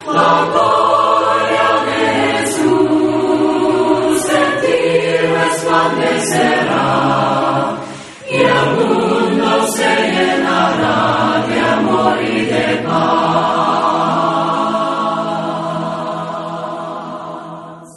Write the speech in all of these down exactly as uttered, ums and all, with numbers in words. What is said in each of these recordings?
La gloria de Jesús en ti resplandecerá, y el mundo se llenará de amor y de paz.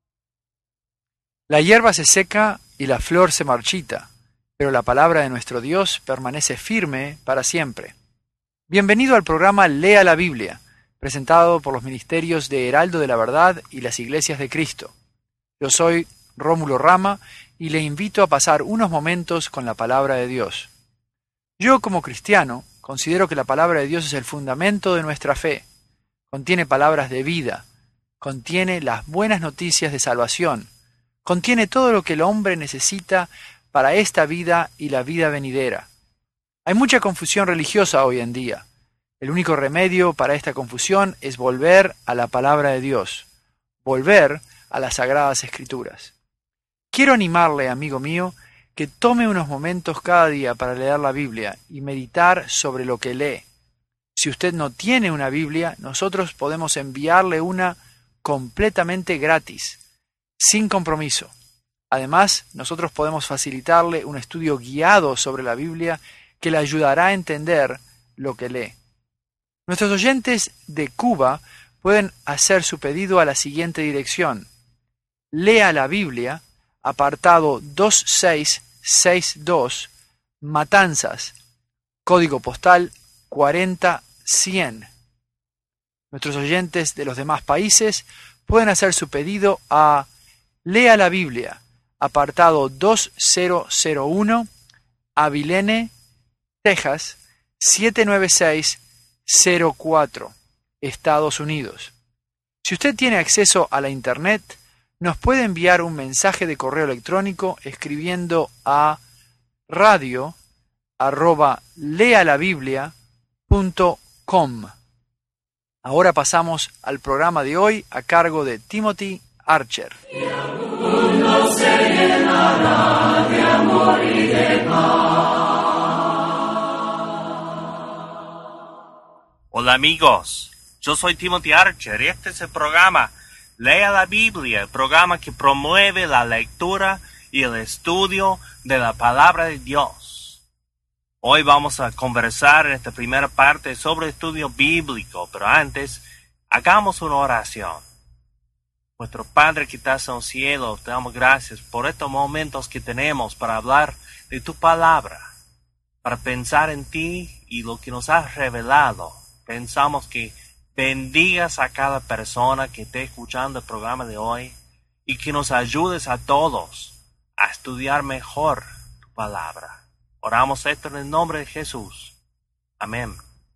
La hierba se seca y la flor se marchita, pero la palabra de nuestro Dios permanece firme para siempre. Bienvenido al programa Lea la Biblia, presentado por los ministerios de Heraldo de la Verdad y las Iglesias de Cristo. Yo soy Rómulo Rama y le invito a pasar unos momentos con la palabra de Dios. Yo, como cristiano, considero que la palabra de Dios es el fundamento de nuestra fe. Contiene palabras de vida, contiene las buenas noticias de salvación, contiene todo lo que el hombre necesita para esta vida y la vida venidera. Hay mucha confusión religiosa hoy en día. El único remedio para esta confusión es volver a la palabra de Dios, volver a las Sagradas Escrituras. Quiero animarle, amigo mío, que tome unos momentos cada día para leer la Biblia y meditar sobre lo que lee. Si usted no tiene una Biblia, nosotros podemos enviarle una completamente gratis, sin compromiso. Además, nosotros podemos facilitarle un estudio guiado sobre la Biblia que le ayudará a entender lo que lee. Nuestros oyentes de Cuba pueden hacer su pedido a la siguiente dirección: Lea la Biblia, apartado dos seis seis dos, Matanzas, código postal cuarenta cien. Nuestros oyentes de los demás países pueden hacer su pedido a Lea la Biblia, apartado dos cero cero uno, Abilene, Texas, siete nueve seis cero cuatro, Estados Unidos. Si usted tiene acceso a la Internet, nos puede enviar un mensaje de correo electrónico escribiendo a radio arroba lealabiblia punto com. Ahora pasamos al programa de hoy a cargo de Timothy Archer. Y el mundo se llenará de amor y de paz. Hola amigos, yo soy Timothy Archer y este es el programa Lea la Biblia, el programa que promueve la lectura y el estudio de la palabra de Dios. Hoy vamos a conversar en esta primera parte sobre el estudio bíblico, pero antes, hagamos una oración. Nuestro Padre que estás en el cielo, te damos gracias por estos momentos que tenemos para hablar de tu palabra, para pensar en ti y lo que nos has revelado. Pensamos que bendigas a cada persona que esté escuchando el programa de hoy y que nos ayudes a todos a estudiar mejor tu palabra. Oramos esto en el nombre de Jesús. Amén.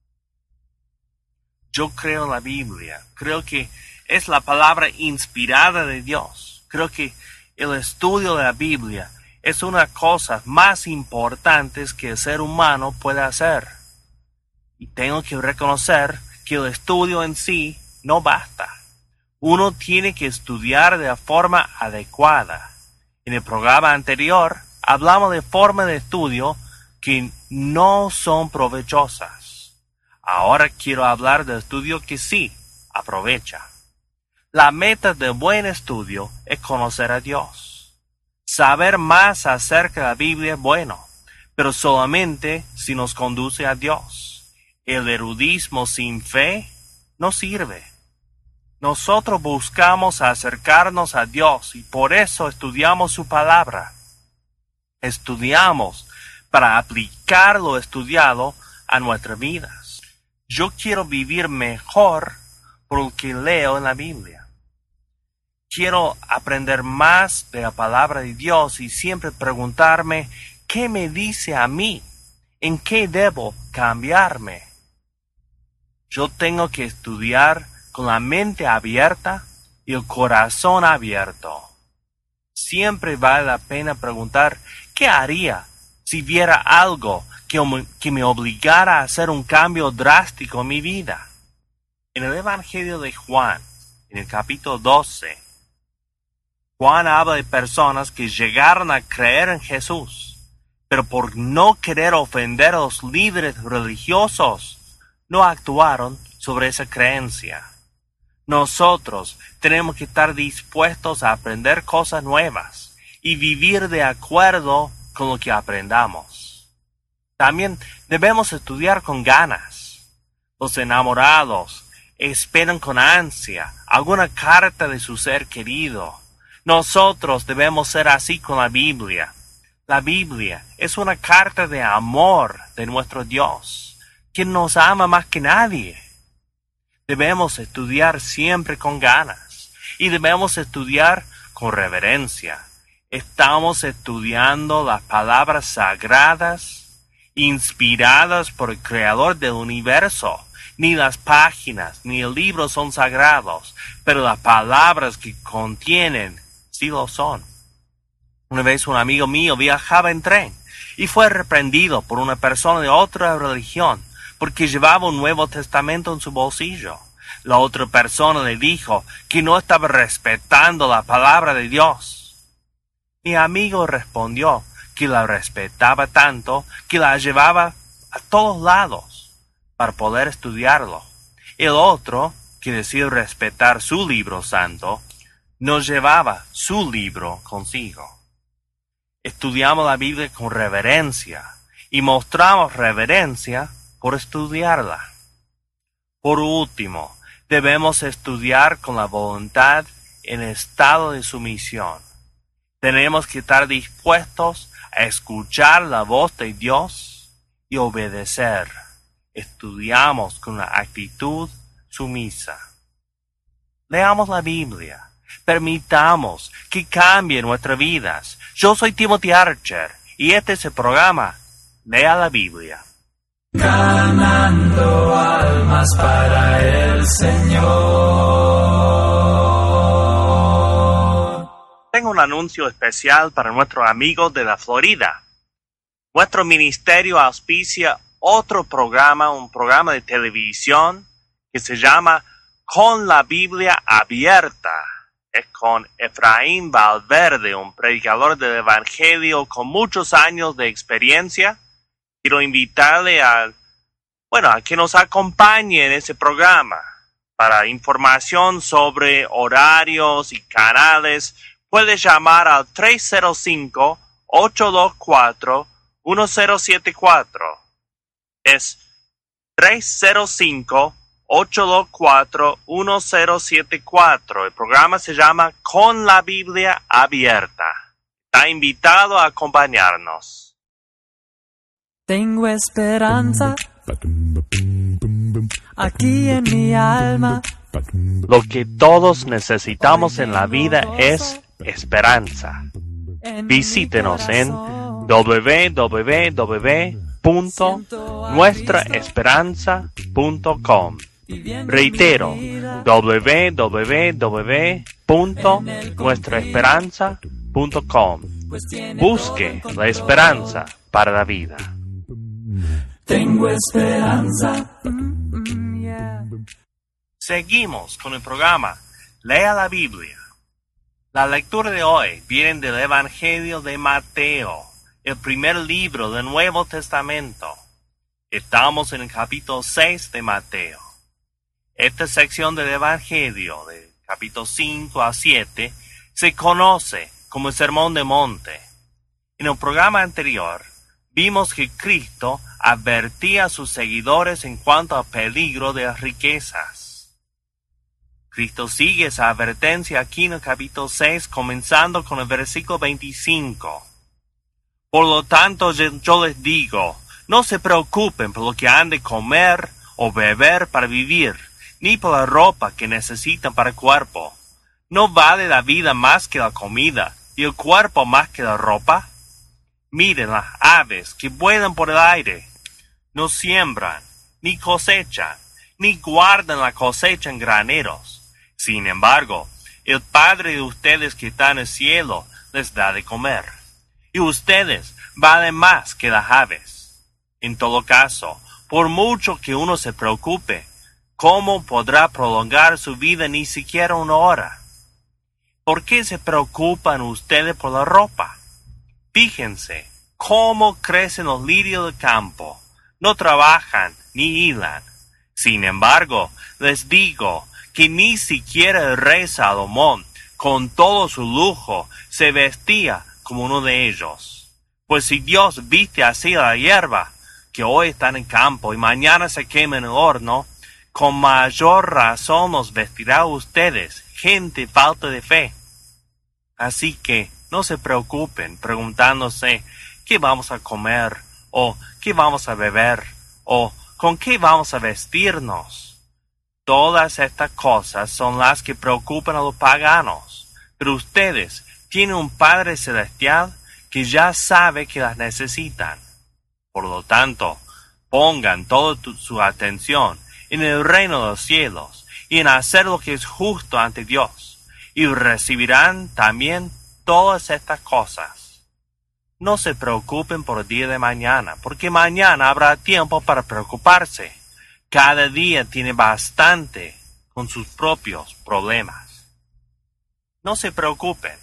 Yo creo en la Biblia. Creo que es la palabra inspirada de Dios. Creo que el estudio de la Biblia es una de las cosas más importantes que el ser humano puede hacer. Y tengo que reconocer que el estudio en sí no basta. Uno tiene que estudiar de la forma adecuada. En el programa anterior hablamos de formas de estudio que no son provechosas. Ahora quiero hablar del estudio que sí aprovecha. La meta del buen estudio es conocer a Dios. Saber más acerca de la Biblia es bueno, pero solamente si nos conduce a Dios. El erudismo sin fe no sirve. Nosotros buscamos acercarnos a Dios y por eso estudiamos su palabra. Estudiamos para aplicar lo estudiado a nuestras vidas. Yo quiero vivir mejor por lo que leo en la Biblia. Quiero aprender más de la palabra de Dios y siempre preguntarme qué me dice a mí, en qué debo cambiarme. Yo tengo que estudiar con la mente abierta y el corazón abierto. Siempre vale la pena preguntar, ¿qué haría si viera algo que, que me obligara a hacer un cambio drástico en mi vida? En el Evangelio de Juan, en el capítulo doce, Juan habla de personas que llegaron a creer en Jesús, pero por no querer ofender a los líderes religiosos, no actuaron sobre esa creencia. Nosotros tenemos que estar dispuestos a aprender cosas nuevas y vivir de acuerdo con lo que aprendamos. También debemos estudiar con ganas. Los enamorados esperan con ansia alguna carta de su ser querido. Nosotros debemos ser así con la Biblia. La Biblia es una carta de amor de nuestro Dios, quien nos ama más que nadie. Debemos estudiar siempre con ganas y debemos estudiar con reverencia. Estamos estudiando las palabras sagradas, inspiradas por el Creador del universo. Ni las páginas ni el libro son sagrados, pero las palabras que contienen sí lo son. Una vez un amigo mío viajaba en tren y fue reprendido por una persona de otra religión porque llevaba un Nuevo Testamento en su bolsillo. La otra persona le dijo que no estaba respetando la palabra de Dios. Mi amigo respondió que la respetaba tanto que la llevaba a todos lados para poder estudiarlo. El otro, que decidió respetar su libro santo, no llevaba su libro consigo. Estudiamos la Biblia con reverencia y mostramos reverencia por estudiarla. Por último, debemos estudiar con la voluntad en estado de sumisión. Tenemos que estar dispuestos a escuchar la voz de Dios y obedecer. Estudiamos con una actitud sumisa. Leamos la Biblia. Permitamos que cambie nuestras vidas. Yo soy Timothy Archer y este es el programa Lea la Biblia. Ganando almas para el Señor. Tengo un anuncio especial para nuestros amigos de la Florida. Nuestro ministerio auspicia otro programa, un programa de televisión que se llama Con la Biblia Abierta. Es con Efraín Valverde, un predicador del Evangelio con muchos años de experiencia. Quiero invitarle a, bueno, a que nos acompañe en ese programa. Para información sobre horarios y canales, puede llamar al tres cero cinco, ocho dos cuatro, uno cero siete cuatro. Es tres cero cinco, ocho dos cuatro, uno cero siete cuatro. El programa se llama Con la Biblia Abierta. Está invitado a acompañarnos. Tengo esperanza aquí en mi alma. Lo que todos necesitamos en la vida es esperanza. Visítenos en doble u doble u doble u punto nuestra esperanza punto com. Reitero, doble u doble u doble u punto nuestra esperanza punto com. Busque la esperanza para la vida. Tengo esperanza. Seguimos con el programa Lea la Biblia. La lectura de hoy viene del Evangelio de Mateo, el primer libro del Nuevo Testamento. Estamos en el capítulo seis de Mateo. Esta sección del Evangelio, de capítulo cinco a siete, se conoce como el Sermón del Monte. En el programa anterior, vimos que Cristo advertía a sus seguidores en cuanto al peligro de las riquezas. Cristo sigue esa advertencia aquí en el capítulo seis, comenzando con el versículo veinticinco. Por lo tanto, yo les digo, no se preocupen por lo que han de comer o beber para vivir, ni por la ropa que necesitan para el cuerpo. ¿No vale la vida más que la comida, y el cuerpo más que la ropa? Miren las aves que vuelan por el aire. No siembran, ni cosechan, ni guardan la cosecha en graneros. Sin embargo, el Padre de ustedes que está en el cielo les da de comer. Y ustedes valen más que las aves. En todo caso, por mucho que uno se preocupe, ¿cómo podrá prolongar su vida ni siquiera una hora? ¿Por qué se preocupan ustedes por la ropa? Fíjense cómo crecen los lirios del campo. No trabajan ni hilan. Sin embargo, les digo que ni siquiera el rey Salomón, con todo su lujo, se vestía como uno de ellos. Pues si Dios viste así la hierba, que hoy está en el campo y mañana se quema en el horno, con mayor razón nos vestirá a ustedes, gente falta de fe. Así que no se preocupen preguntándose qué vamos a comer, o qué vamos a beber, o con qué vamos a vestirnos. Todas estas cosas son las que preocupan a los paganos, pero ustedes tienen un Padre Celestial que ya sabe que las necesitan. Por lo tanto, pongan toda tu, su atención en el reino de los cielos y en hacer lo que es justo ante Dios, y recibirán también todas estas cosas. No se preocupen por el día de mañana, porque mañana habrá tiempo para preocuparse. Cada día tiene bastante con sus propios problemas. No se preocupen.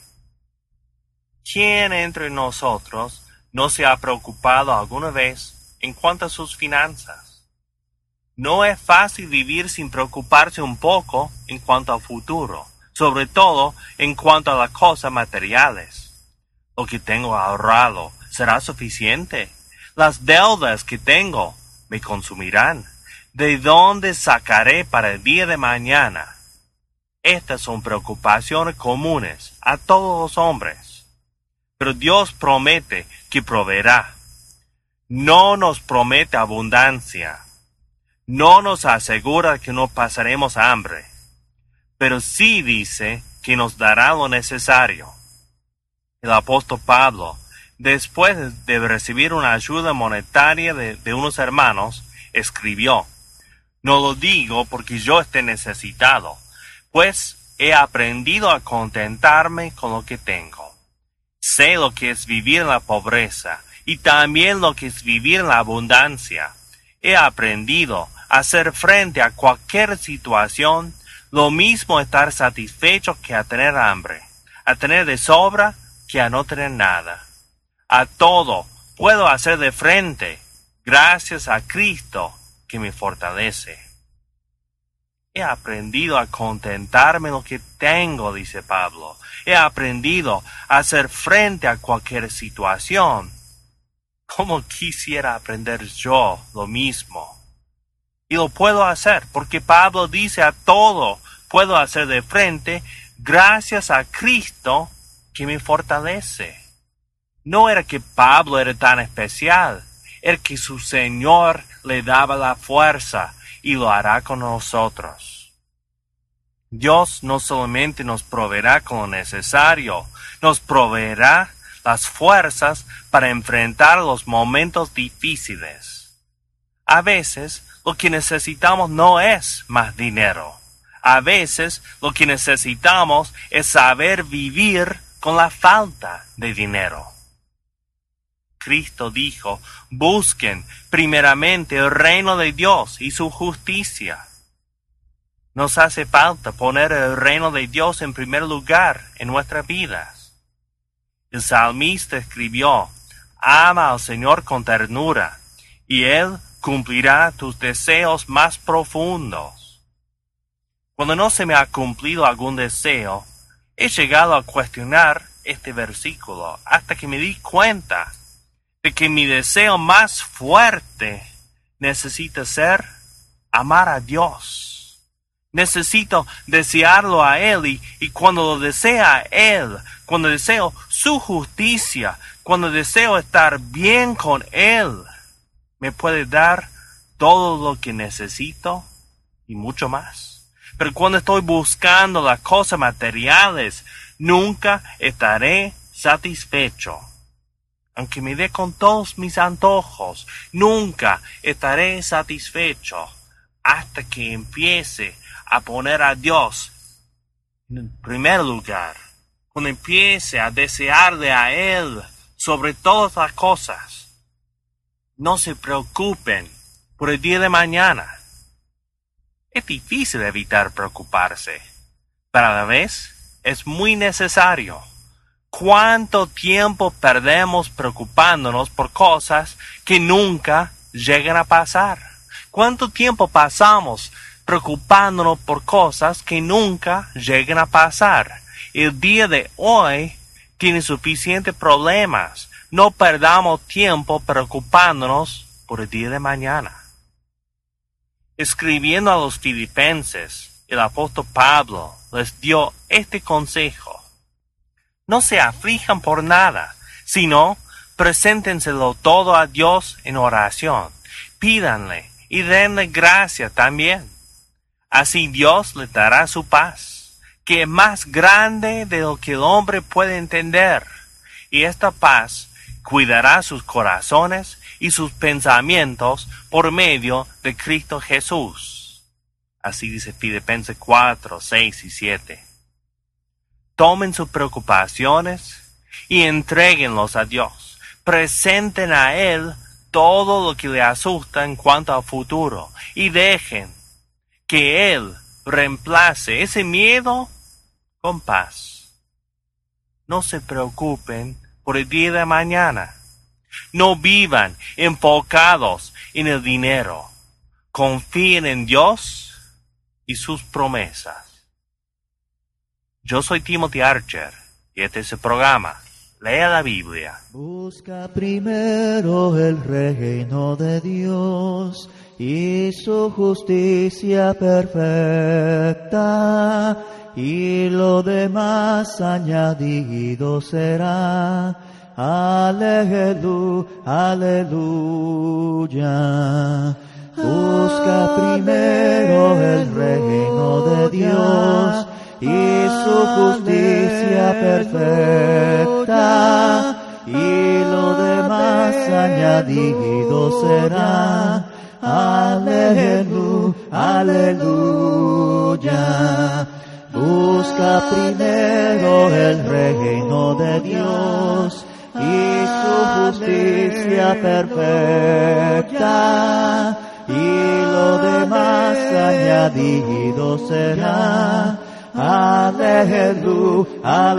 ¿Quién entre nosotros no se ha preocupado alguna vez en cuanto a sus finanzas? No es fácil vivir sin preocuparse un poco en cuanto al futuro, sobre todo en cuanto a las cosas materiales. Lo que tengo ahorrado será suficiente. Las deudas que tengo me consumirán. ¿De dónde sacaré para el día de mañana? Estas son preocupaciones comunes a todos los hombres. Pero Dios promete que proveerá. No nos promete abundancia. No nos asegura que no pasaremos hambre. Pero sí dice que nos dará lo necesario. El apóstol Pablo, después de recibir una ayuda monetaria de, de unos hermanos, escribió: No lo digo porque yo esté necesitado, pues he aprendido a contentarme con lo que tengo. Sé lo que es vivir en la pobreza y también lo que es vivir en la abundancia. He aprendido a hacer frente a cualquier situación, lo mismo estar satisfecho que a tener hambre, a tener de sobra que a no tener nada. A todo puedo hacer de frente, gracias a Cristo que me fortalece. He aprendido a contentarme en lo que tengo, dice Pablo. He aprendido a hacer frente a cualquier situación. ¿Cómo quisiera aprender yo lo mismo? Y lo puedo hacer, porque Pablo dice: a todo puedo hacer de frente, gracias a Cristo que me fortalece. No era que Pablo era tan especial, era que su Señor le daba la fuerza, y lo hará con nosotros. Dios no solamente nos proveerá con lo necesario, nos proveerá las fuerzas para enfrentar los momentos difíciles. A veces lo que necesitamos no es más dinero. A veces lo que necesitamos es saber vivir con la falta de dinero. Cristo dijo: busquen primeramente el reino de Dios y su justicia. Nos hace falta poner el reino de Dios en primer lugar en nuestras vidas. El salmista escribió: ama al Señor con ternura, y Él cumplirá tus deseos más profundos. Cuando no se me ha cumplido algún deseo, he llegado a cuestionar este versículo hasta que me di cuenta de que mi deseo más fuerte necesita ser amar a Dios. Necesito desearlo a Él, y, y cuando lo desea a Él, cuando deseo su justicia, cuando deseo estar bien con Él, me puede dar todo lo que necesito y mucho más. Pero cuando estoy buscando las cosas materiales, nunca estaré satisfecho. Aunque me dé con todos mis antojos, nunca estaré satisfecho hasta que empiece a poner a Dios en primer lugar. Cuando empiece a desearle a Él sobre todas las cosas. No se preocupen por el día de mañana. Es difícil evitar preocuparse, pero a la vez es muy necesario. ¿Cuánto tiempo perdemos preocupándonos por cosas que nunca llegan a pasar? ¿Cuánto tiempo pasamos preocupándonos por cosas que nunca llegan a pasar. El día de hoy tiene suficientes problemas. No perdamos tiempo preocupándonos por el día de mañana. Escribiendo a los filipenses, el apóstol Pablo les dio este consejo: no se aflijan por nada, sino preséntenselo todo a Dios en oración. Pídanle y denle gracia también. Así Dios les dará su paz, que es más grande de lo que el hombre puede entender. Y esta paz cuidará sus corazones y sus pensamientos por medio de Cristo Jesús. Así dice Filipenses cuatro, seis y siete. Tomen sus preocupaciones y entréguenlos a Dios. Presenten a Él todo lo que le asusta en cuanto al futuro y dejen que Él reemplace ese miedo con paz. No se preocupen por el día de mañana. No vivan enfocados en el dinero. Confíen en Dios y sus promesas. Yo soy Timothy Archer y este es el programa Lea la Biblia. Busca primero el reino de Dios y su justicia perfecta, y lo demás añadido será. Aleluya, aleluya. Busca primero el reino de Dios y su justicia perfecta, y lo demás añadido será. Aleluya, aleluya. Busca primero el reino de Dios y su justicia perfecta, y lo demás añadido será. Aleluya,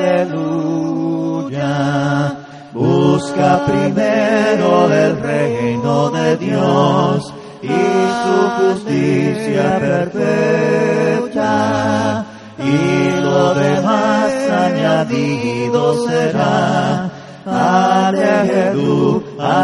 aleluya. Busca primero el reino de Dios y su justicia perfecta, y lo demás añadido será. Aleluya,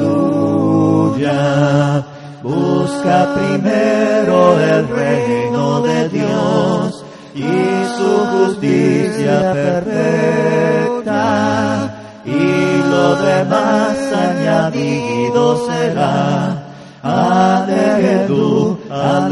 aleluya. Busca primero el reino de Dios y su justicia perfecta, y lo demás añadido será. Aleluya,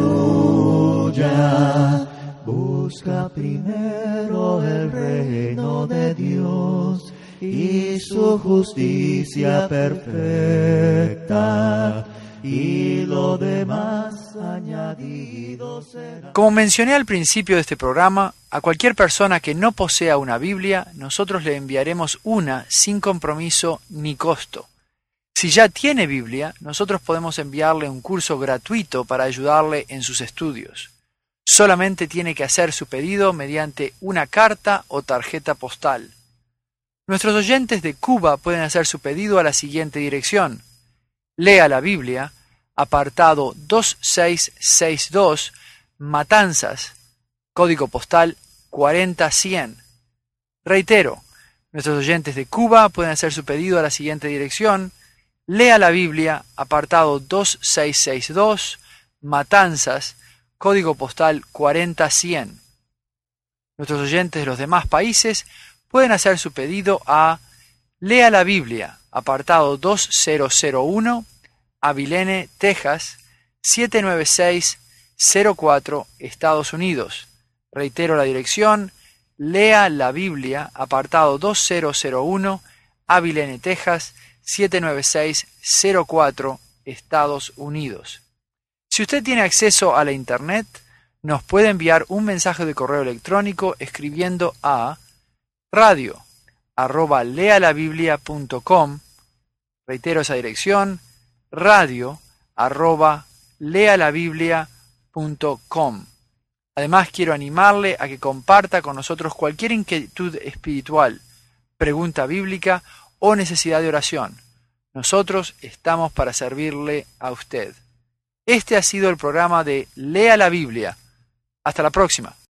aleluya. Busca primero el reino de Dios y su justicia perfecta, y lo demás añadido será. Como mencioné al principio de este programa, a cualquier persona que no posea una Biblia, nosotros le enviaremos una sin compromiso ni costo. Si ya tiene Biblia, nosotros podemos enviarle un curso gratuito para ayudarle en sus estudios. Solamente tiene que hacer su pedido mediante una carta o tarjeta postal. Nuestros oyentes de Cuba pueden hacer su pedido a la siguiente dirección: Lea la Biblia, apartado dos seis seis dos, Matanzas, código postal cuarenta cien. Reitero, nuestros oyentes de Cuba pueden hacer su pedido a la siguiente dirección: Lea la Biblia, apartado dos seis seis dos, Matanzas, código postal cuarenta cien. Nuestros oyentes de los demás países pueden hacer su pedido a Lea la Biblia, apartado dos mil uno, Abilene, Texas, siete nueve seis cero cuatro, Estados Unidos. Reitero la dirección: Lea la Biblia, apartado dos mil uno, Abilene, Texas, siete nueve seis cero cuatro, Estados Unidos. Si usted tiene acceso a la Internet, nos puede enviar un mensaje de correo electrónico escribiendo a radio arroba lealabiblia punto com. Reitero esa dirección: radio arroba lealabiblia punto com. Además, quiero animarle a que comparta con nosotros cualquier inquietud espiritual, pregunta bíblica o necesidad de oración. Nosotros estamos para servirle a usted. Este ha sido el programa de Lea la Biblia. Hasta la próxima.